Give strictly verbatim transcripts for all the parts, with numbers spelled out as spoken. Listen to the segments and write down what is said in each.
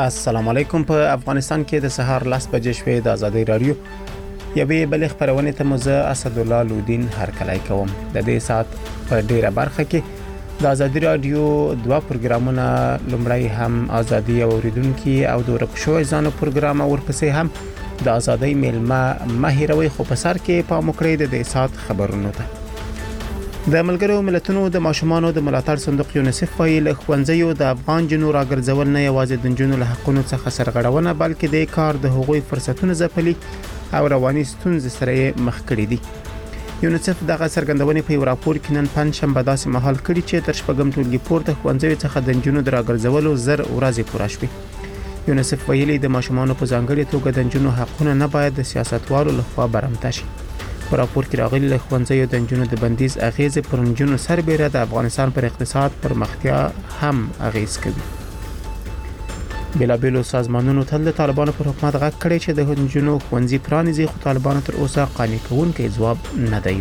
السلام علیکم. په افغانستان کې د سهار لاس بجې شوې د ازادي رادیو یوې بلې خبرونه ته مزه اسدالله لودین هرکلی کوم. د دې سات په ډیره برخه کې د ازادي رادیو دوه پروګرامونه، لومړی هم ازادي اوریدونکو او د ورکشو ځانو پروګرام، ورپسې هم د ازادي میلمه مهیروي خو په سر کې په مکرې د دې سات خبرونه ته د ملګرو ملتونو د ماشومانو د ملاتړ صندوق یونیسف ویل ښوونځیو د افغان جنو راګرځول نه یوازې د جنونو له حقونو څخه سرغړونه بلکې د کار د حقوقي فرصتونو ځپلي او رواني ستونزې سره مخ کړي دي. یونیسف دغه څرګندونې په یو راپور کې نن پنځشنبه داسې مهال کړي چې تر شپږم ټولګي پورته ښوونځیو څخه د جنونو د راګرځولو زر ورځې پوره شوې. یونیسف ویلي د ماشومانو په ځانګړي توګه د جنونو حقونه نه باید د سیاستوالو لخوا برمته شي. په راپور کې راغلي له ښوونځیو د جنونو د بندیز اغیزې پر جنونو سربېره د افغانستان پر اقتصاد پرمختیا هم اغیز کوي. بېلابېلو سازمانونو تل د طالبانو پر حکومت غږ کړی چې د جنونو ښوونځي پرانیزي، خو طالبانو تر اوسه قانع کوونکی ځواب نه دی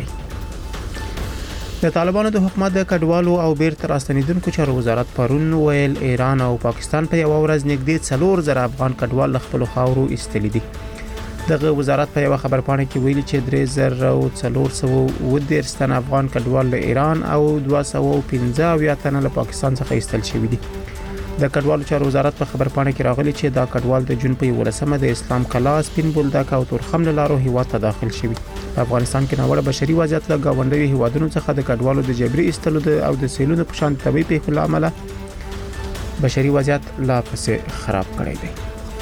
ورکړی. د طالبانو د حکومت د کډوالو او بیرته راستنیدونکو چارو وزارت پرون ویل ایران او پاکستان په یو ورځ نږدې څلور زره افغان کډوال له خپل خاورو ایستلي دي. دغه وزارت په یو خبرپاڼه کې ویلي چې درې زره څلور سوه اووه دېرش تنه افغان کډوال له ایران او دوه سوه پنځه اویا تنه له پاکستان څخه ایستل شوي دي. د کډوالو چارو وزارت په خبرپاڼه کې راغلي چې دا کډوال د جون په یولسمه د اسلام کلا، سپین بولدک او تورخم له لارو هیواد ته داخل شوي. په افغانستان کې ناوړه بشري وضعیت له گاونډیو هیوادونو څخه د کډوالو د جبري ایستلو او د سیلونو په شان طبي پیښو له امله بشري وضعیت لا پسې خراب کړی دی.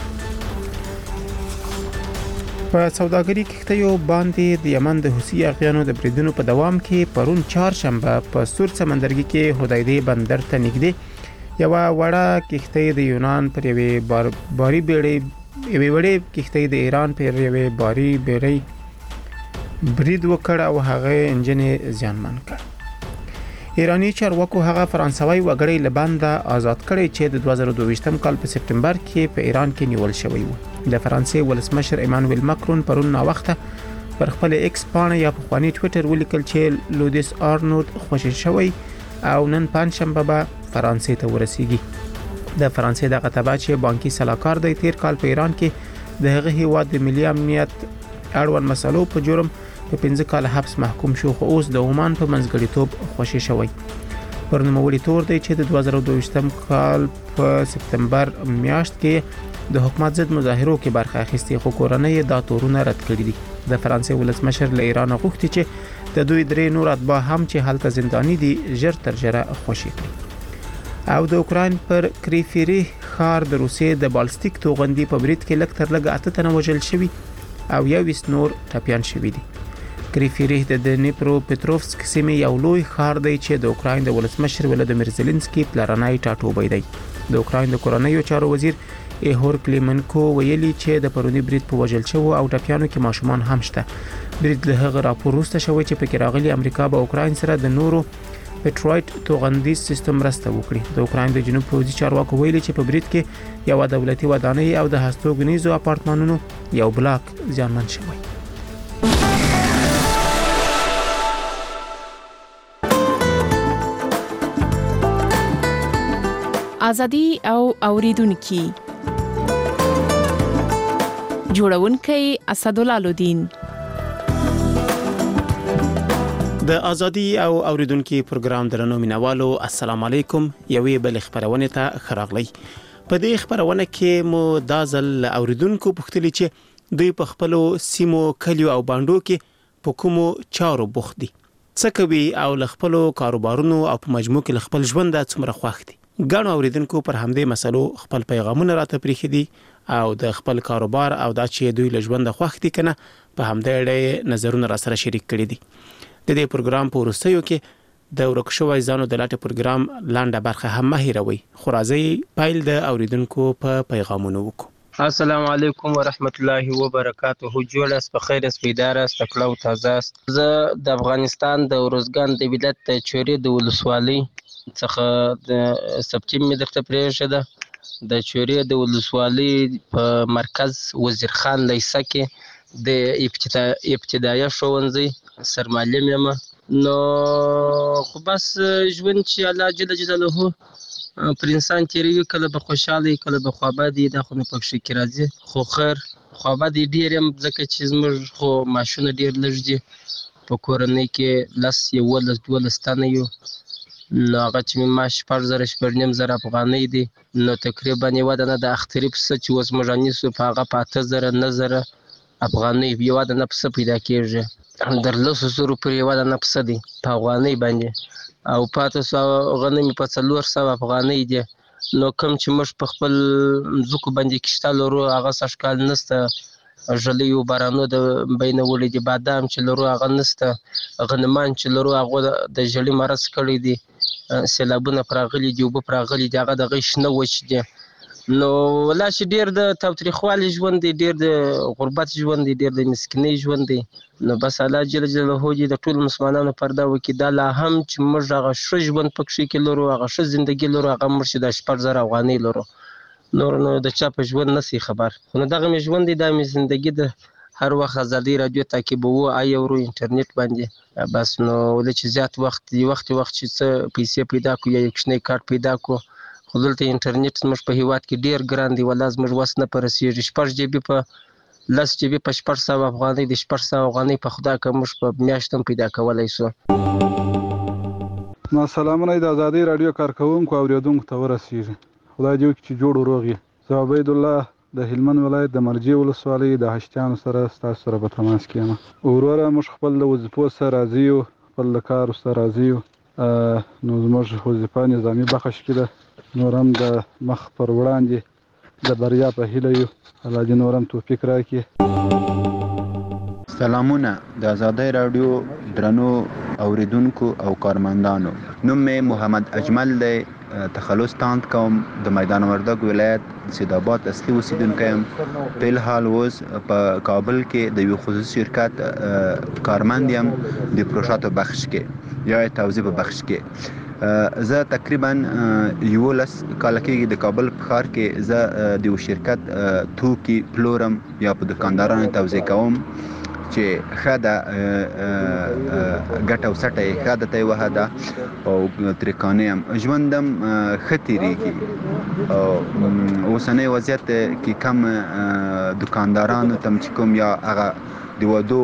په سوداګري کښتیو باندې د یمن د حوثي اغیانو د بریدونو په دوام کې پرون چهارشنبه په سور سمندرګي کې هدایده بندر ته نږدې یو وړه کښتۍ د یونان پر یوې بار باري بیړۍ یوې وړې کښتۍ د ایران پر یوې باري بیړۍ برید وکړ او هغه انجن زیانمن کړ. ایرانی چارواکو هغه فرانسوي وګړی له بنده آزاد کړی چې د دوه زره دوه ویشتم کال په سپټمبر کې په ایران کې نیول شوی و. د فرانسې ولسمشر ایمانوئل ماکرون پرون ناوخته پر خپل ایکس پاڼه یا په خواني ټوئیټر ولیکل چې لودیس آرنولد خوشی شوی او نن پنځشنبه به فرانسې ته ورسیږي. د فرانسې دغه تبع چې بانکي سلاکار دی تیر کال په ایران کې د هغه هیواد د ملي امنیت اړوند مسلو په جرم په پنځه کال حبس محکوم شو، خو اوس د عمان په منځګړیتوب خوشی شوی. پر نوموړي تور دی چې د دوه زره دوه ویشتم کال په سپتمبر میاشت کې د حکومت ضد مظاهرو کې برخه اخیستې، خو کورنۍ دا تورونه رد کړي دي. د فرانسې ولسمشر له ایران غوښتي چې د دوی درې نور اتباع هم چې هلته زنداني دي ژر تر ژره خوشي کړي. او د اوکراین پر کریفيری ښار د روسیې د بالستیک توغندي په برید کې لږ تر لږه اته تنه وژل شوي او یو ویشت نور ټپیان شوي دي. کریفيری د دنیپرو پټروفسک سیمې یو لوی ښار دی چې د اوکراین د ولسمشر ولادیمیر زيلنسکي پلرنی ټاټوبی دی. د اوکراین د کورنیو چارو وزیر ایهور کلیمنکو ویلي چې د پرونی برید په وژل شو او ټپیانو کې ماشومان هم شته. برید له هغه راپور وروسته شوی چې پکې راغلي امریکا به اوکراین سره د نورو پټروایټ توغندي سیستم مرسته وکړي. د اوکراین د جنوب پوځي چارواکو ویلي چې په برید کې یو دولتي ودانۍ او د هستوګنیزو اپارتمانونو یو بلاک زیانمن شوی. ازادي او اوریدونکو جوړونکي اسدالله لودین. د ازادي او اوریدونکو پروګرام درنو مینوالو السلام علیکم. یوې بل خبرونه ته خراغلی. په دې خبرونه کې مو دازل اوریدونکو پوښتنه چې دوی په خپل سیمو کلیو او باندو کې په کومو چارو بوخت دي، څه کوي او ل خپل کاروبارونو او په مجموع کې خپل ژوند د څومره خوښ دي. ګڼو اوریدونکو پر همدې مسلو خپل پیغامونه راته پریخي دي او د خپل کاروبار او د چې دوی له ژوند خوښ دي کنه په همدې اړه نظرونه را سره شریک کړي دي. د دې پروګرام په وروستیو کې د ورکشوي ځانو د لاټه پروګرام لاندې برخه هم مهیروي. خو راځي پایل د اوریدونکو په پیغامونو وکړو. السلام علیکم ورحمت الله وبرکاته. جوړ اس په خیر اس پیدار اس تکلو تازه. زه د افغانستان د ورزګان د ولایت د چوري د ولسوالۍ څخه د سپټیم می درته پریښه ده. د چوري د ولسوالۍ په مرکز وزیر خان لیسه کې د ابتدایي ښوونځي سرمعلم یم. نو خو بس ژوند چې الله جل جلاله پر انسان تیروي، کله به خوشحاله وي، کله به خوابدي، دا خو نه پکې کې راځي. خو خیر خوابدي ډېر یم، ځکه چې زموږ خو معاشونه ډېر لږ دي. په کورنۍ کې لس یولس دولس تنه یو، نو هغه چې مې معاش شپږ زره شپږ نیم زره افغانۍ دي. نو تقریبا یوه دانه د اختري پسه چې اوس موږ رانیسو په هغه په اته زره نه زره افغانۍ یوه دانه پسه پیدا کېږي. در لسو زرو پورې یوه دانه پسه دی په افغانۍ باندې، او پاته سوه غنم په څلور سوه افغانۍ دي. نو کوم چې موږ په خپل ځمکو باندې کښته لرو هغه سږکال نشته. ژلیو بارانو د بینه وړي دي، بادام چې لرو هغه نشته، غنمان چې لرو هغه د ژلي مرض کړی دي، سیلابونه پر راغلي دي، اوبه پر راغلي دي، هغه د هغې شنه وچ دي. نو ولا چې ډېر د تاوتریخوالي ژوند دی، ډېر د غربت ژوند دی، ډېر د مسکینۍ ژوند دی. نو بس الله جل جلاله دې د ټولو مسلمانانو پرده وکړي، دا لا هم چې موږ هغه ښه ژوند پکښې کې لرو، هغه ښه زندګي لرو، هغه موږ چې دا شپږ زره افغانۍ لرو، نور نو د چا په ژوند نسی خبر. خو نو دغه مې ژوند دی، دا مې زندګي ده. هر وخت ازادۍ راډیو تعقیبوو، آی اورو انټرنیټ باندې. بس نو ولې چې زیات وخت دی، وخت وخت چې څه پیسې پیدا کړو یا یو کوچنی کارت پیدا کړو، خو دلته انټرنیټ زموږ په هېواد کې ډېر ګران دی، ولا زموږ وس نه په رسېږي. شپږ جی بي په لس جی بي په شپږ سوه افغانۍ د شپږ سوه افغانۍ په خدا که موږ په میاشت هم پیدا کولی شو. ما سلامونه د ازادۍ راډیو کارکوونکو او اورېدونکو ته ورسېږي. خدای دې وکړي چې جوړ و روغ یې. زه عبیدالله د هلمند ولایت د مرجې ولسوالۍ د هشتیانو سره ستاسو سره په تماس کې یم. وروره موږ خپل د وظیفو څخه راضي یو، خپل د کار څخه راضي یو. نو زموږ وظیفه نظامي بخش کې ده، نور هم د مخ پر وړاندې د بریا په هیله یو. الله دې نور هم توفیق راکړي. سلامونه د ازادۍ راډیو درنو اوریدونکو او کارمندانو. نوم مې محمد اجمل دی، تخلص تاند کوم، د میدان وردګ ولایت سید آباد اصلي اوسیدونکی یم. په الحال اوس په کابل کې د یو خصوصي شرکت کارمند یم د پروژاتو بخش کې یا توزیع په بخش کې. زه تقریبا یولس کاله کېږي د کابل په ښار کې زه د یو شرکت توکي پلورم یا په دکاندارانو توزیع کوم چې ښه ده، ګټه او سټه یې ښه ده، ته یې وهه ده او ترې قانع یم. ژوند هم ښه تېرېږي. اوسنی وضعیت کې کم دکاندارانو ته چې کوم یا هغه د ودو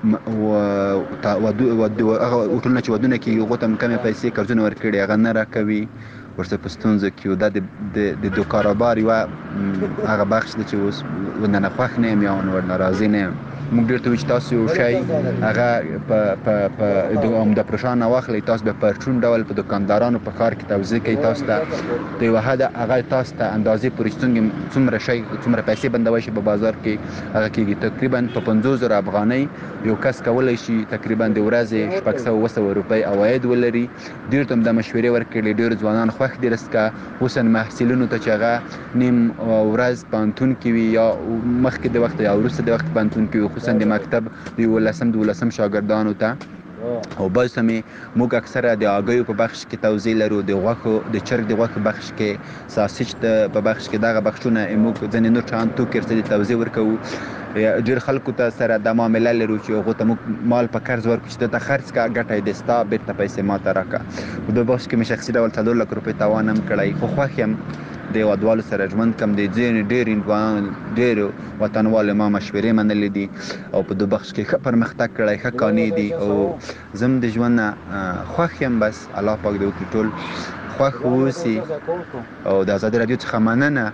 هغه هوټلونه چې ودونه کېږي هغو ته هم کمې پیسې قرضونه ورکړي، هغه نه راکوي، ورسره په ستونزو کې یو. دا د دو کاروبار یوه هغه بخش ده چې اوس ورنه خوښ نه یم یا ورنه راضي نه یم. موږ ډېر ته وایو چې تاسو یو شی هغه په د پروژه نه واخلئ، تاسو به په پرچون ډول په دکاندارانو په ښار کې توزیع کوئ، تاسو ته د یوه حده هغه تاسو ته اندازې پورې څومره شی څومره پیسې بندوی شي په بازار کې هغه کېږي. تقریبا په پنځوس زره افغانۍ یو کس کولی شي تقریبا د ورځې شپږ سوه اوه سوه روپۍ عواید ولري. ډېر ته هم دا مشورې ورکړي، ډېر ځوانان خوښ دي رسکه خصوصا محصلینو ته چې هغه نیم ورځ پوهنتون کې وي یا مخکې د وخت یا وروسته د وخت پوهنتون کې وي، خصوصا د مکتب د یولسم دولسم شاګردانو ته. او بل څه مې موږ اکثره د هګیو په بخش کې توزیع لرو، د غوښو د چرګ د غوښې بخش کې، ساسیج په بخش کې، دغه بخشونه موږ ځینې نور شیان توکي ورته توزیع ورکوو. ډېر خلکو ته سره دا معامله لرو چې هغو ته موږ مال په قرض ورکړو چې ته خرڅ کړه، ګټه یې دې ستا، بېرته پیسې ما ته راکړه. په دې بخش کې مې شخصي ډول څلور لک روپۍ تاوان هم کړی، خو خوښ یم د هېوادوالو سره ژوند کوم. د ځینې ډېر هندوانو ډېرو وطنوالو ما مشورې منلې دي او په دې بخش کې ښه پرمختګ کړی، ښه قانع دي او زه هم د ژوند نه خوښ یم. بس الله پاک دې وکړي ټول خوښ واوسي او د ازادۍ راډیو څخه مننه.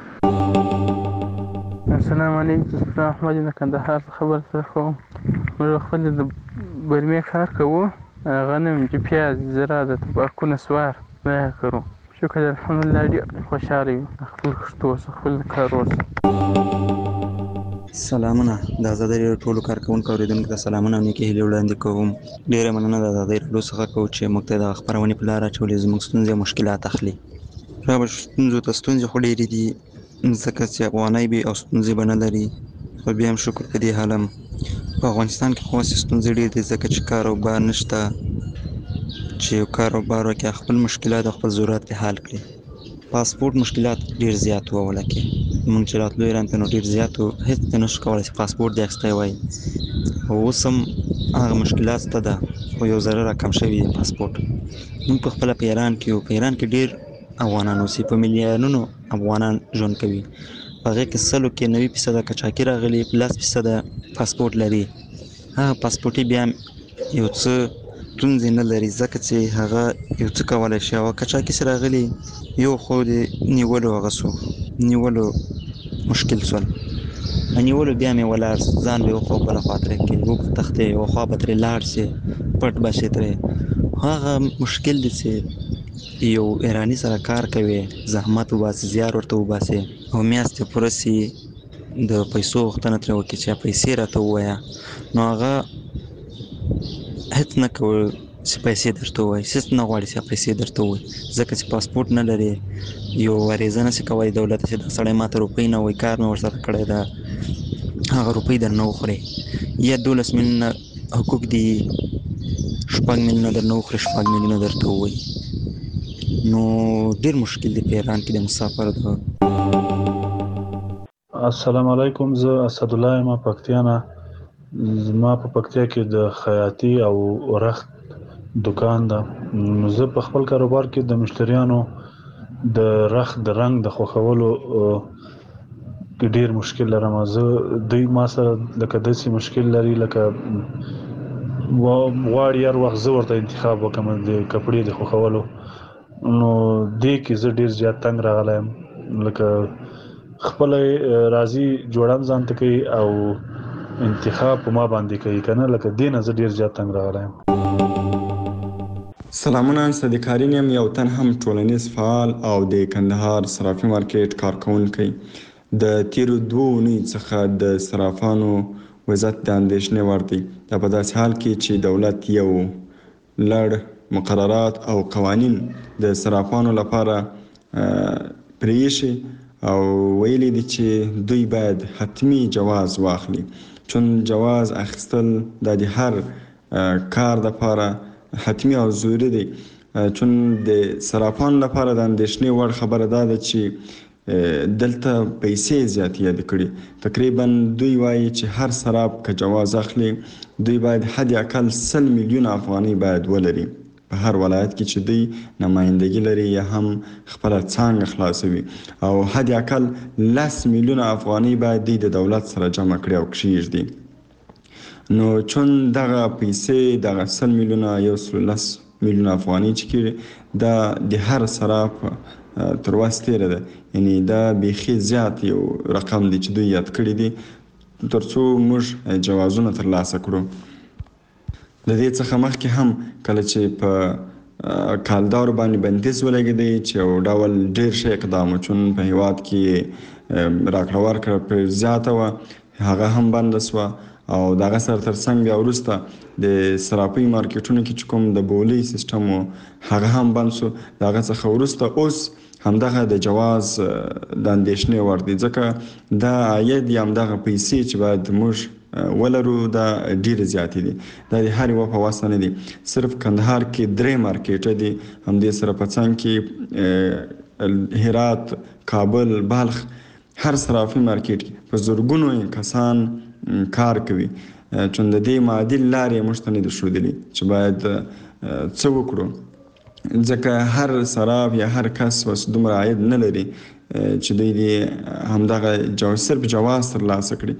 السلام علیکم، احمد د کندهار خبر سره کوم. موږ خپل د برمې کار کوو، غنم چې پیاز زرا د تباکو نسوار دا کوو. شکر الحمدلله ډېر خوشحاله یو خپل کښتو څخه خپل کار ورسره. سلامونه د ازادۍ راډیو ټولو کارکوونکو اورېدونکو ته سلامونه او نیکې هیلې وړاندې کوم. ډېره مننه د ازادۍ راډیو څخه کوو چې موږ ته د خپرونې په لاره اچولې، زموږ ستونزې او مشکلات اخلي. رابه ستونزو ته ستونزې خو ډېرې دي، ځکه چې افغانۍ به او ستونزې به نه لري، خو بیا هم شکر په دې حال هم په افغانستان کې خو هسې ستونزې ډېرې دي، ځکه چې کاروبار نشته چې یو کاروبار وکړي خپل مشکلات او خپل ضرورت یې حل کړي. پاسپورټ مشکلات ډېر زیات وو اوله کې، موږ چې راتلو ایران ته نو ډېر زیات وو، هېڅ ته نه شو کولی چې پاسپورټ دې اخیستی وای. او اوس هم هغه مشکلات شته ده، خو یو ذره را کم شوي دی پاسپورټ. موږ په خپله په ایران کې یو، په ایران کې ډېر افغانان اوسي، په میلیونونو افغانان ژوند کوي. په هغې کې سلو کې نوي فیصده قاچاقي راغلي، لس فیصده پاسپورټ لري. هغه پاسپورټي بیا یو څه ستونزې نه لري ځکه چې هغه یو څه کولی شي. او قاچاقي چې راغلي یو خو د نیولو هغه سو نیولو مشکل سول، نیولو بیا مې ولاړ ځان به یو خوا بله خوا ترې کړي، و به تښتې یوه خوا به ترې لاړ سې، پټ به شې ترې. هغه مشکل دی چې یو ایراني سره کار کوي، زحمت وباسي، زیار ورته وباسي او میاشتې پوره سي د پیسو غوښتنه ترې وکړي چې پیسې راته ووایه، نو هغه هېڅ نه کوي چې پیسې درته ووایي، هېڅ نه غواړي چې پیسې درته ووایي ځکه چې پاسپورټ نه لري، یو عریضه نشي کولی دولت چې دا سړی ماته روپۍ نه وایي، کار مې ورسره کړی ده، هغه روپۍ درنه وخوري. یا دولس میلیونه حقوق دي، شپږ میلیونه درنه وخوري، شپږ میلیونه درته ووایي. نو ډېر مشکل دی په ایران کې د مسافر د. السلام علیکم، زه اسدالله یم پکتیا نه. زما په پکتیا کې د خیاطي او رخت دکان ده. زه په خپل کاروبار کې د مشتریانو د رخت د رنګ د خوښولو ډېر مشکل لرم. زه دوی ما سره لکه داسې مشکل لري لکه غواړي هر وخت زه ورته انتخاب وکړم د کپړې د خوښولو، نو دې کې زه ډېر زیات تنګ راغلی یم. لکه خپله راځي جوړم ځان ته کوي او انتخاب په ما باندې کوي که نه، لکه دې نه زه ډېر زیات تنګ راغلی یم. سلامونه، صدیقارین یم، یو تن هم ټولنیز فعال او د کندهار صرافي مارکیټ کارکوونکی. د تیرو دوو اونیو څخه د صرافانو وضعیت د اندېښنې وړ دی. دا په داسې حال کې چې دولت یو لړ مقررات او قوانین د صرافانو لپاره پرېښي او ویلي دي چې دوی باید حتمی جواز واخلي، چون جواز اخیستل دا د هر کار لپاره حتمی او ضروري دی. چون د صرافانو لپاره د اندېښنې وړ خبره دا ده چې دلته پیسې زیاتې یادې کړي. تقریبا دوی وایي چې هر صراف که جواز اخلي دوی باید حد اقل سل میلیون افغانۍ باید ولري په هر ولایت کې چې دوی نمایندګي لري یا هم خپله څانګه خلاصوي، او حد اقل لس میلیونه افغانۍ باید دوی د دولت سره جمع کړي او کښېږدي. نو چون دغه پیسې دغه سل میلیونه یو سل لس میلیونه افغانۍ چې کېږي دا د هر صراف تر وس تېره ده، یعنی دا بیخي زیات یو رقم دی چې دوی یاد کړي دي تر څو موږ جوازونه ترلاسه کړو. د دې څخه مخکې هم کله چې په کالدارو باندې بندیز ولګېدی چې یو ډول ډېر ښه اقدام و، چون په هېواد کې راکړه ورکړه پرې زیاته وه، هغه هم بنده سوه. او دغه سره ترڅنګ بیا وروسته د صرافۍ مارکیټونو کې چې کوم د بولۍ سیسټم و هغه هم بند سو. د هغه څخه وروسته اوس همدغه د جواز د اندېښنې وړ دی، ځکه دا عاید یا همدغه پیسې چې باید موږ ولرو دا ډېرې زیاتې دي. دا د هر یوه په وس نه دي. صرف کندهار کې درې مارکیټه دي، همدې سره په څنګ کې هرات، کابل، بلخ، هر صرافي مارکیټ کې په زرګونو کسان کار کوي. چون د دې معادل لارې موږ ته نه دي ښودلي چې باید څه وکړو، ځکه هر صراف یا هر کس وس دومره عاید نه لري چې دوی دې همدغه صرف جواز ترلاسه کړي.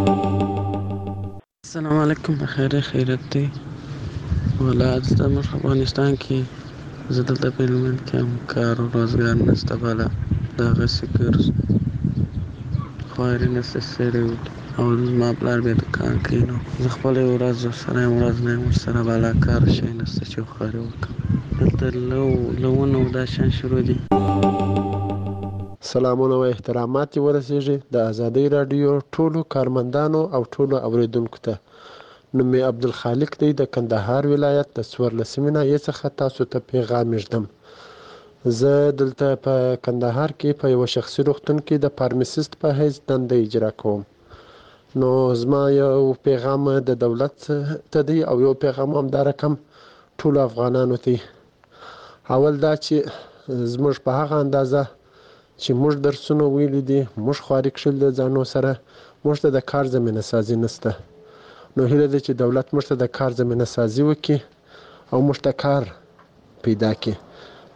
السلام علیکم، بخیر خیرت دی. ولا زموږ افغانستان کې زه دلته په هلمند کې هم کار او روزګار نشته، بله دغسې ګرځو خواري نشته سړی او زما پلار بیا دکان کوي، نو زه خپله یې ورځ ورسره یم، ورځ نه یم ورسره، بالا کار شی نشته چې خواري وکړم. دلته لونه او دا شیان شروع دي. سلامونه او احترامات یې ورسیږي د ازادۍ راډیو ټولو کارمندانو او ټولو اوریدونکو ته. نوم مې عبدالخالق دی، د کندهار ولایت د څوارلسمې ناحیې څخه تاسو ته پیغام ږدم. زه دلته په کندهار کې په یوه شخصي روغتون کې د فارمسیست په حیث دنده اجرا کوم. نو زما یو پیغام د دولت ته دی او یو پیغام هم دا رقم ټولو افغانانو ته. اول دا چې زموږ په هغه اندازه چې موږ درسونه ویلي دي، موږ خواري کښلي د ځانو سره، موږ ته د کار زمینه سازي نشته. نو هیله ده چې دولت موږ ته د کار زمینه سازي وکړي او موږ ته کار پیدا کړي.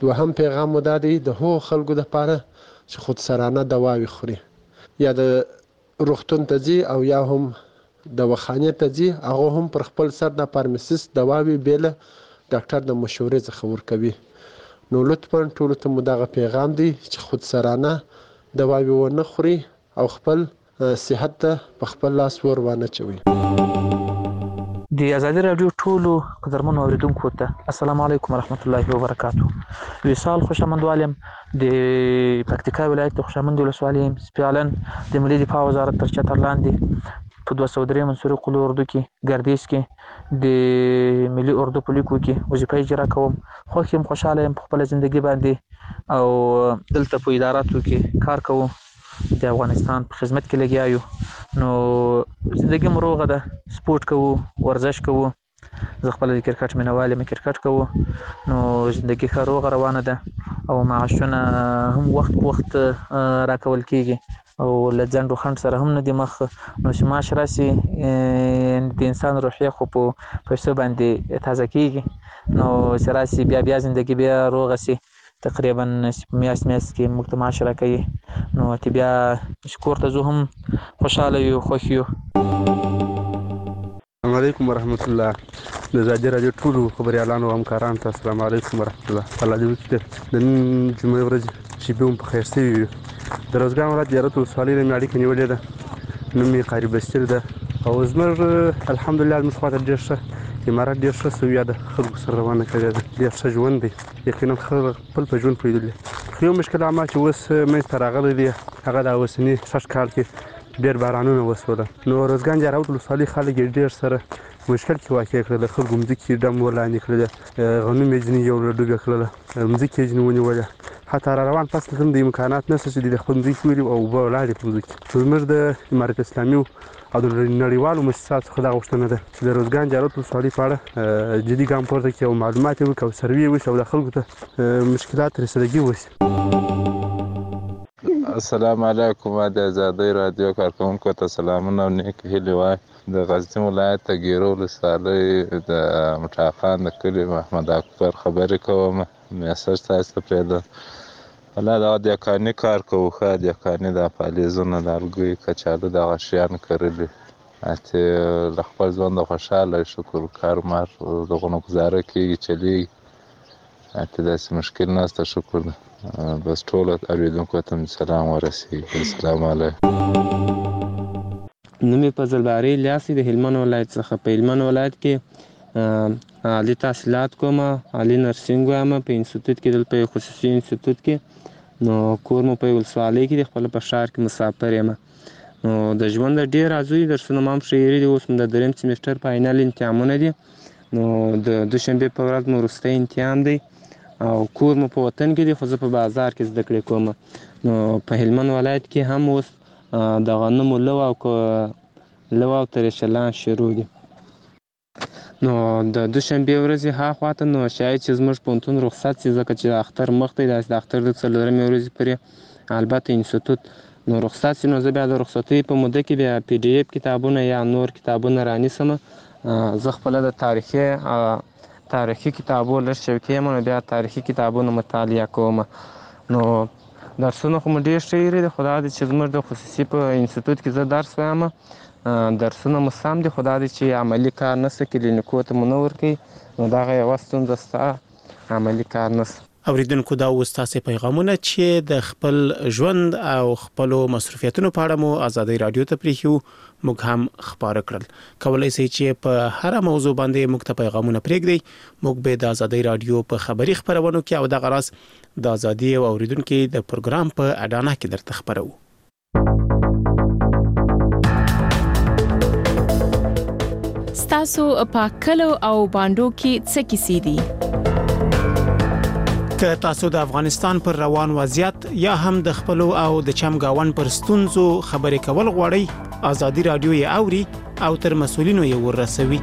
دوهم پیغام مو دا دی د هغو خلکو دپاره چې خودسرانه دواوې خوري یا د روغتون ته ځي او یا هم دواخانې ته ځي هغه هم پر خپل سر د فارمسیست دواوې بې له ډاکټر د مشورې څخه ورکوي. نو لطفا ټولو ته مو دغه پیغام دی چې خودسرانه دواوې ونه خوري او خپل صحت ته په خپل لاس ور وانه چوي. د ازادي راډیو ټولو قدرمنو اوریدونکو ته السلام علیکم ورحمت الله وبرکاتو. وصال خوشامندوالم د پکتیکا ولایت خوشامند ولسوالۍ سپیالن د ملي دفاع وزارت تر چتر لاندې په دوه سوه درې منصوري قلو اردو کې ګردیز کې د ملي اردو په لیکو کې وظیفه اجرا کوم. خوښ یم، خوشحاله یم په خپل ژوندګي باندې او دلته په اداراتو کې کار کوم، د افغانستان په خدمت کې لګیا یو. نو زندګي مو روغه ده، سپورت کوو، ورزش کوو. زه خپل د کرکټ مینوال یم، کرکټ کوو. نو زندګي ښه روغه روانه ده او معاشونه هم وخت په وخت راکول کیږي او له ځنډ و خنډ سره هم نه دي مخ. نو چې معاش راسي د انسان روحیه خو په پیسو باندې تازه کیږي. نو چې راسي بیا بیا زندګي بیا روغه سي تقریبا میاشت میاشت کې موږ ته معاش راکوي. نو چې بیا کور ته ځو هم خوشحاله یو، خوښ یو. السلام علیکم ورحمت الله. د ازادي راډیو ټولو خبریالانو او همکارانو ته السلام علیکم ورحمت الله. الله دې وکړي د نن جمعې ورځ شپې هم په خیر سوي وي. د روزګان ولایت زیارت ولسوالۍ نه مې اړیکه نیولې ده. نوم یې قاري بشیر ده او زموږ الحمدلله زموږ خواته ډېر ښه امارات ډېر ښه سویه ده، خلکو سره روانه کړې ده، ډېر ښه ژوند دی. یقینا خلک خپل په ژوند پوهېدلي. خو یو مشکل عامه چې اوس منځته راغلی دی هغه د اوسني شش کال کې ډېر بارانونه وسوله. نو روزګان زیارت ولسوالۍ خلک یې ډېر سره مشکل کې واقع کړل. خلکو مځکې ډم ورلاندې کړله، غنم یې ځینې یو ډوبه کړله، مځکې یې ځینې ونیوله. حتی را روان فصل هم د امکانات نشته چې د خپل مځکې ولري او اوبه ولاړې په مځکې. زموږ د امارت اسلامي او د نړیوالو مؤسساتو څخه دا غوښتنه ده چې د روزګان زیارت ولسوالۍ په اړه جدي ګام پورته کړي او معلومات یې وکړي او سروې وشي او د خلکو ته مشکلات رسیدګي وشي. السلام علیکم. د ازادۍ راډیو کارکوونکو ته سلامونه او نیک هیلې وای. د غزني ولایت د ګیرو ولسوالۍ د مټاخان د کلي محمد اکبر خبرې کوم. میسج تاسو ته پرېږدم. والله دا دیکاني کار کوو، ښه دیکاني د پالیزونه د الګوی کچالو دغه شیان کرلي. اتې له خپل ژونده خوشحاله شکر کار مار دغونه ګزاره کېږي چلېږي. اتې داسې مشکل نشته، شکر ده. بس ټولو اورېدونکو ته مې سلام ورسېږي. السلام علیکم. نوم یې فضل باري الیاس د هلمند ولایت څخه. په هلمند ولایت کې عالي تحصیلات کوم، عالي نرسنګ وایم په انسټیټیوټ کې، دلته په خصوصي انسټیټیوټ کې. نو کور مو په ولسوالۍ کې د خپل په ښار کې مسافر یم. نو د ژوند ډېر ارزوي درسونه مو هم ښه یېري دي. اوس مو د درېیم سیمسټر فاینل امتحانونه دي. نو د دوشنبې په ورځ مو وروستی امتحان دی او کور مو په وطن کې دی، خو زه په بازار کې زده کړې کوم. نو په هلمند ولایت کې هم اوس د غنمو لو او لو او ترېشلان شروع دي. نو د دوشنبې ورځې هاخواته نو شاید چې زموږ پوهنتون رخصت شي، ځکه چې د اختر مخ دی. داسې د اختر د څلورمې ورځې پورې البته انسټیټیوټ نو رخصت شي. نو زه بیا د رخصتۍ په موده کې بیا پی ډي اف کتابونه یا نور کتابونه رانیسم. زه خپله د تاریخي تاریخي کتابو لږ شوقي یم، نو بیا تاریخي کتابونه مطالعه کوم. نو درسونه خو مو ډېر ښه یېري دي، خو دا دی چې زموږ د خصوصي په انسټیټیوټ کې زه درس وایم. درسونه مو سم دي، خو دا دی چې عملي کار نشته، کلینیکو ته مو نه ورکوي. نو دغه یوه ستونزه شته، عملي کار نشته. اوریدونکو دا اوس تاسې پیغامونه چې د خپل ژوند او خپلو مصروفیتونو په اړه مو ازادۍ راډیو ته پرېښیو موږ هم خپاره کړل. کولی شئ چې په هره موضوع باندې موږ ته پیغامونه پرېږدئ. موږ به د ازادۍ راډیو په خبري خپرونو کې او دغه راز د ازادي او اوریدونکو د پروګرام په اډانه کې درته خبرو. ستاسو په کلو او باندو کې څه کیسې دي؟ که تاسو د افغانستان پر روان وضعیت یا هم د خپلو او د چمګاون پر ستونزو خبرې کول غواړئ، ازادي راډیو یې اوري او تر مسؤلینو یې ورسوي.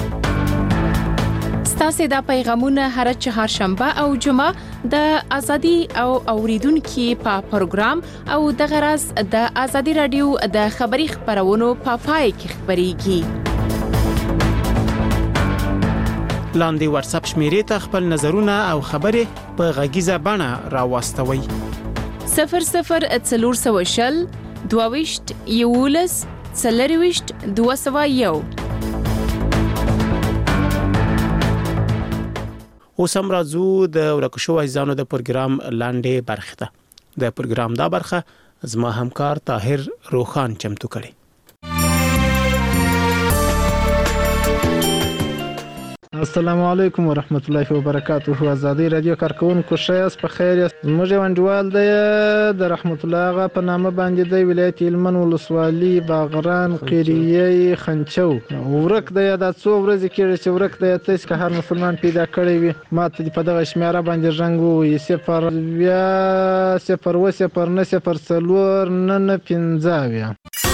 ستاسو دا پیغامونه هر چهارشنبه او جمعه د ازادي او اوریدونکو په پروګرام او د غرض د ازادي راډیو د خبري خبرونو په پای کې خبريږي. لاندې واتس اپ شمیرې ته خپل نظرونه او خبرې په غږیزه بڼه راوستوي. صفر صفر څلور سوه شل دوه ویشت یولس څلور ویشت دوه سوه یو. اوس هم راځو د ورکو شوو عزیزانو د پروګرام لاندې برخه ته. د پروګرام دا برخه زما همکار طاهر روخان چمتو کړي. السلام علیکم ورحمت الله وبرکاته. آزادی رادیو کارکونکو شایست په خیر یاست. موږ وانډوال د د رحمت الله غا په نامه باندې د ولایت هلمند ولسوالي باغران قریه خنچو ورک د یاد څو ورځې کې چې ورک د یاد چې هر مسلمان پیدا کړی وي ماته په دغه شمیره باندې رنګ وي صفر بیا صفر و صفر نه صفر څلور نه نه پنځه.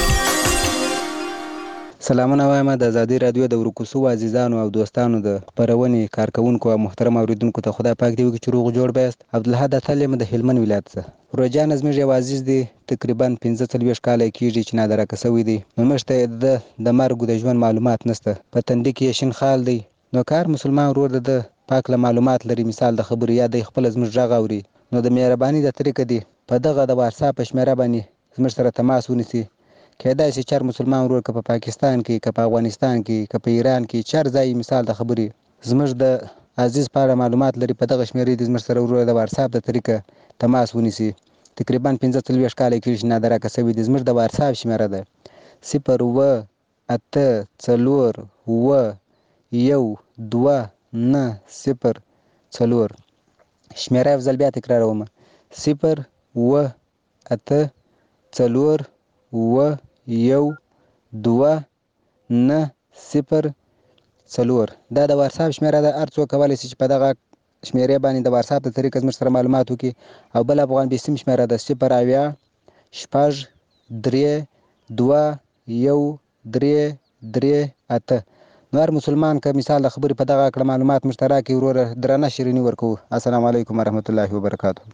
سلامونه وایم د آزادی رادیو د ورکوسو عزیزانو او دوستانو د خبرونې کارکونکو او محترم اوریدونکو ته خدای پاک دی وکړي چې روغ جوړ بیاست. عبدالحد اتل د هلمند ولایت څخه. روجان زموږ یو عزیز دی تقریبا پنځه څلوېښت کاله کېږي چې نادرکه شوی دی. نو موږ ته د د مرګ د ژوند معلومات نشته. په تندي کې شین خال دی. نو کار مسلمان ورور د پاک له معلومات لري مثال د خبرو یا د خپل زموږ غږ اوري نو د مهرباني د طریقه دی په دغه د واتس اپ شمیره باندې زموږ سره تماس ونیسي. کېدای شي چار مسلمان ورور که په پاکستان کې که په افغانستان کې که په ایران کې چار ځای مثال د خبرې زموږ د عزیز په اړه معلومات لري په دغه شمیرې د زموږ سره ورور د واتس اپ د طریقه تماس ونیسي. تقریبا پنځه څلوېښت کاله کېږي چې نادرکه شوی دی. زموږ د واتس اپ شمیره ده صفر اوه اته څلور اوه یو دوه نه صفر څلور. شمیره یو ځل بیا تکراروم صفر اوه اته څلور اوه یو دوه نه صفر څلور. دا د واتس اپ شمیره ده. هر څوک کولی شي چې په دغه شمیرې باندې د واتس اپ د طریقه زموږ سره معلومات وکړي. او بل افغان بیسیم شمیره ده صفر اویا شپږ درې دوه یو درې درې اته. نو هر مسلمان که مثال د خبرې په دغه کړه معلومات موږ ته راکړي وروره درنه شیریني ورکوو. السلام علیکم ورحمت الله وبرکاته.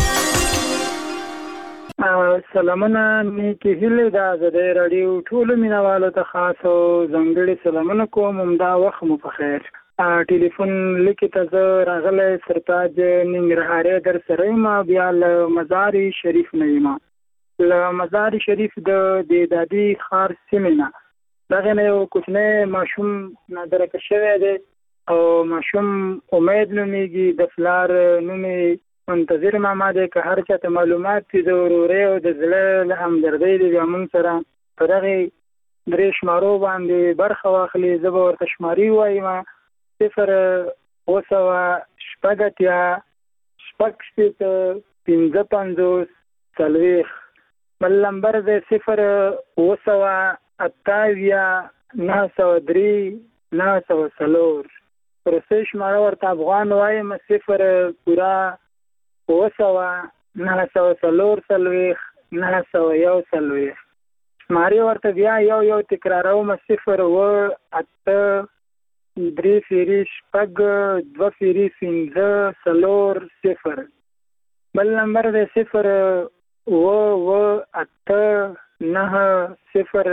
سلامونه نیکې هیلې د آزادۍ راډیو ټولو مینوالو ته خاص او ځانګړي سلامونه کوم. همدا وخت مو په خیر. ټلیفون لیکې ته زه راغلی سرتاج ننګرهارۍ در سره یم. بیا له مزار شریف نه یم. له مزار شریف د دادي ښار سیمې نه دغې نه یو کوچنی ماشوم نادرکه شوی دی او ماشوم امید نومیږي. د پلار نوم منتظر ماما دی. که هر چاته معلومات دي د ورورۍ او د زړه له همدردۍ دی بیا موږ سره په دغې درې شمارو باندې برخه واخلي. زه به ورته شماري وایم صفر اوه سوه شپږ اتیا شپږ شپېته پنځه پنځوس څلوېښت. بل نمبر دی صفر اوه سوه اته اویا نهه سوه درې نهه سوه څلور. وروستۍ شماره ورته افغان وایم صفر پوره اوه سوه نهه سوه څلور څلوېښت نهه سوه یو څلوېښت. شمارې ورته بیا یو یو تکراروم صفر اوه اته درې فیري شپږ دوه فیري پنځه څلور صفر. بل نمبر دی صفر اوه اوه اته نهه صفر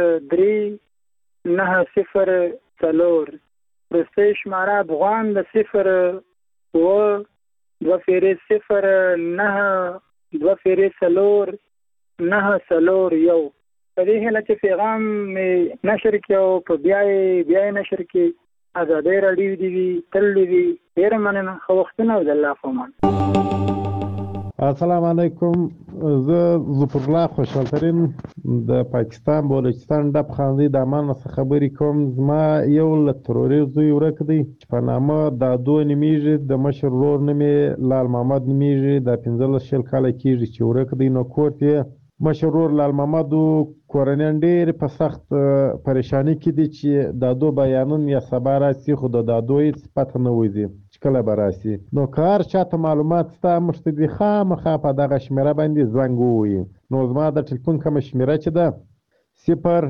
درې نهه صفر څلور. وروستۍ شماره افغان د صفر اوه دوه فیرې صفر نهه دوه فیرې څلور نهه څلور یو. په دې هیله چې پیغام مې نشر کړي او په بیا یې بیا یې نشر کړي. آزادۍ راډیو دې وي تل دې وي. ډېره مننه. ښه وختونه او د الله په امان. السلام علیکم. زه ظفر الله خوشحالترین د پاکستان بلوچستان ډب خاندي د امان څخه خبرې کوم. زما یو له تروري زوی ورک دی چې په نامه دادو نومیږي. د مشر ورور نوم یې لال محمد نومیږي. د پنځلس شل کاله کېږي چې ورک دی. نو کور یې مشر ورور لال محمد کورنیان ډېر په سخت پریشانی کې دي چې دادو بیانون یا سبا راسي خو د دادو هېڅ پته نه وځي چې کله به راسي. نو که هر چاته معلومات شته موږ ته دې خامخا په دغه شمېره باندې زنګ ووایي. نو زما د ټلیفون کومه شمېره چې ده صفر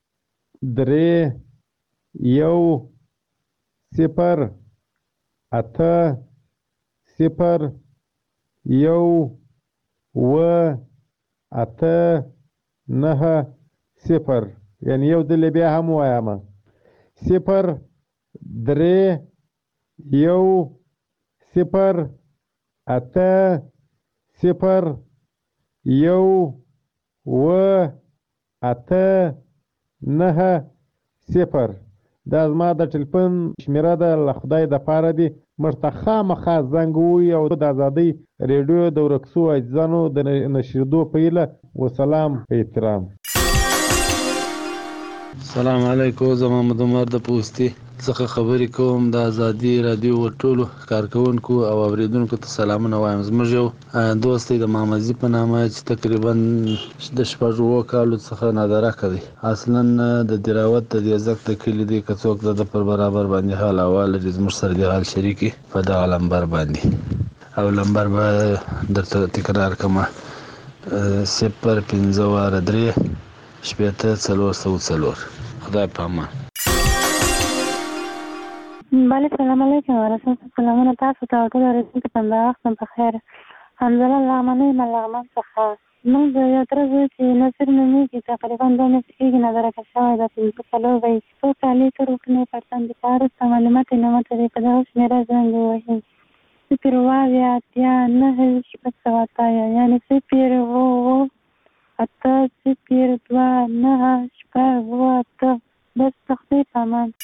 درې یو صفر اته صفر یو اوه اته نهه صفر. یعنی یو ځل بیا هم وایم صفر درې یو صفر اته صفر یو اوه اته نهه صفر. دا زما د ټلیفون شمیره ده، له خدای دپاره دې موږ ته خامخا زنګ ووهي او د ازادۍ ریډیو د ورکسو عاجزانو د نشریدو په هیله. وسلام په احترام. السلام علیکم. زه محمد عمر د پوستي څخه خبرې کوم. د ازادي رادیو ټولو کارکونکو او اوریدونکو ته سلامونه وایم. زموږ یو دوست دی د محمدزي په نامه چې تقریبا د شپږ اووه کالو څخه نادرکه دی. اصلا د دراوت د دیزک د کلي دی. که څوک د پر برابر باندې حال احوال لري زموږ سره د حال شریکي په دغه لمبر باندې. او لمبر به درته تکرار کړم: صفر پنځه واره درې شپېته څلور سوه څلور. خدای په امان. بله سلام علیکم ورحمت سلامونه تاسو ته او ټول اورېدونکو ته د وخت په خیر. حمزله لغمنۍ یم لغمن څخه. موږ د یو تره زوی چې نصیر نومېږي تقریبا دوه میاشتې کېږي نادرکه شوی ده. پنځه څلور به یې څو کالي تر وکړنې پرتن د کار وروسته معلومات یې نه ماته دی. په دغه شمېره زنګ ووهي: صفر اووه اویا اتیا نهه شپږ سوه اتیا، یعنې صفر اووه اووه اته صفر دوه نهه شپږ اووه اته. بس تختی په امان.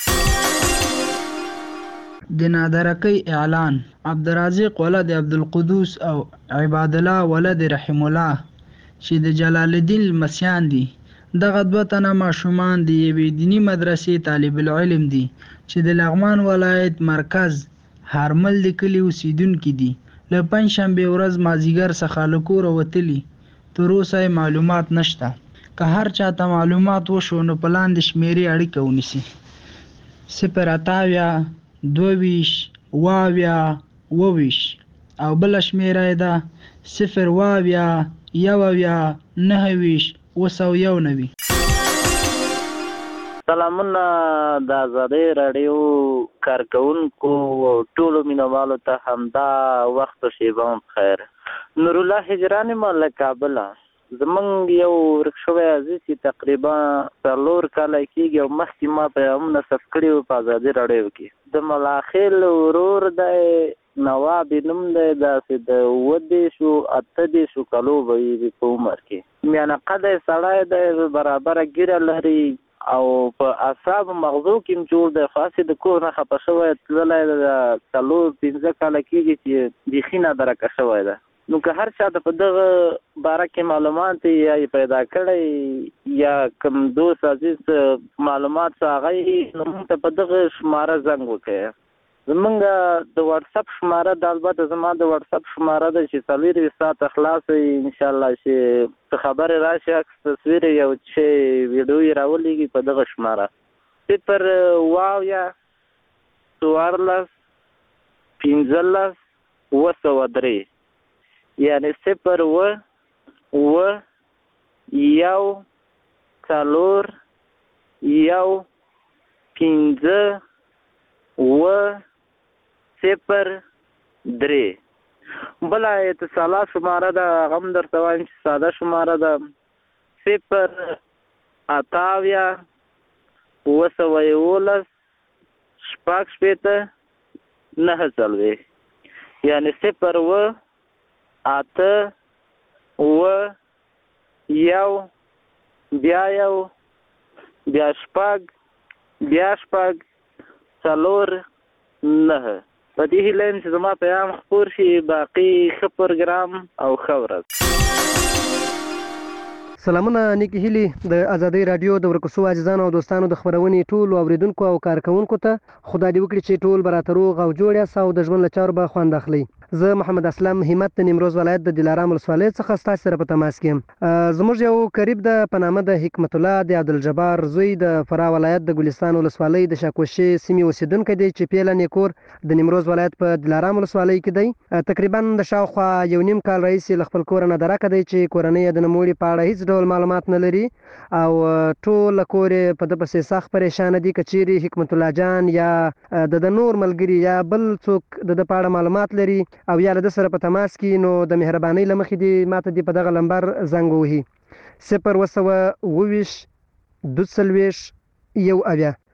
د نادرکۍ اعلان: عبدالرازق ولد عبدالقدوس او عباد الله ولد رحم الله چې د جلال الدین لمسیان دي. دغه دوه تنه ماشومان د یوې دیني مدرسې طالب العلم دي چې د لغمان ولایت مرکز هارمل د کلي اوسیدونکي دي. له پنجشنبې ورځ مازدیګر څخه له کوره وتلي. تر اوسه معلومات نشته. که هر چاته معلومات وشو نو په لاندې شمیرې اړیکه ونیسي: صفر اته اویا دوه ویشت اوه اویا اوه ویشت او بله شمیره یې ده صفر اوه اویا یو اویا نهه ویشت اوه سوه یو نوي. سلامونه د ازادۍ راډیو کارکونکو ټولو مینوالو ته همدا وخت و شیبه هم خیر. نورالله هجران یم له کابله. زمونږ یو ورک شوی عزیز چې تقریبا څلور کاله کېږي او مخکې ما په هم نصب کړي وو په ازادي راډیو کې. د ملاخیل ورور دی نواب نوم دی، داسې د اووه دېرشو اته دېرشو کالو به وي په عمر کې. میانه قده سړی دی، برابره ږیره لري او په اعصابو مغزو کې هم جوړ دی. خو هسې د کور نه خفه شوی تللی د څلور پنځه کاله کېږي چې بیخي نادرکه شوی ده. نو که هر چا ته په دغه باره کې معلومات یا یې پیدا کړی یا کوم دوست عزیز معلومات څه هغه یې نو موږ ته په دغه شماره زنګ وکړئ. زمونږ د واتساپ شماره د البته زما د واتساپ شماره ده چې څلورویشت ساعته خلاصه وي انشاءالله چې څه خبرې راشي عکس تصویر یو چې ویډیو یې راولېږي په دغه شماره: صفر اووه اویا څوارلس پنځلس اووه سوه درې، یعنې صفر اووه اووه یو څلور یو پنځه اووه صفر درې. بله اتصالات شماره ده هغه هم درته وایم چې ساده شماره ده: صفر اته اویا اووه سوه یولس شپږ شپېته نهه څلوېښت، یعنې صفر اووه اته اووه یو بیا یو بیا شپږ بیا شپږ څلور نهه. په دې هیله یم چې زما پیغام خپور شي. باقي ښه پروګرام او ښه ورځ. سلامونه نیکې هیلې د ازادۍ راډیو د ورکسو عزیزانو او دوستانو د خپرونې ټولو اوریدونکو او کارکونکو ته خدای دې وکړي چې ټول به راته روغ او جوړ یاست او د ژوند له چارو به خوند اخلئ. زه محمد اسلم همت د نیمروز ولایت د دلارام ولسوالۍ څخه ستاسو سره په تماس کې یم. زموږ یو قریب د په نامه د حکمت الله د عبدالجبار زوی د فراه ولایت د ګلستان ولسوالۍ د شاکوشې سیمې اوسیدونکی دی چې پیله نیکور د نیمروز ولایت په دلارام ولسوالۍ کې دی. تقریبا د شاوخوا یو نیم کال راهیسې له خپل کوره نادرکه دی چې کورنۍ یې د نوموړي په اړه هیڅ ډول معلومات نه لري او ټول کور یې په ده پسې سخت پریشانه دي. که چیرې حکمت الله جان یا د د نور ملګري یا بل څوک د ده په اړه معلومات لري او یا له ده سره په تماس کې نو د مهربانۍ له مخې دې ماته دې په دغه لمبر زنګ ووهي: صفر اووه سوه اووه ویشت دوه څلوېښت یو اویا.